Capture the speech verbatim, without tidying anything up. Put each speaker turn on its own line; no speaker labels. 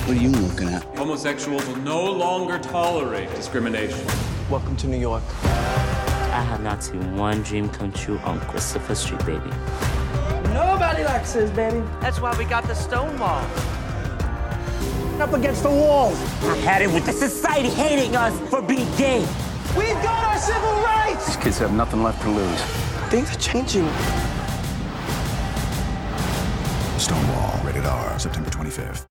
What are you looking at?
Homosexuals will no longer tolerate discrimination.
Welcome to New York.
I have not seen one dream come true on Christopher Street, baby.
Nobody likes this, baby.
That's why we got the stone wall.
Up against the wall.
I had it with the society hating us for being gay.
We've got our civil rights.
These kids have nothing left to lose. Things are changing.
Stonewall, rated R, September twenty-fifth.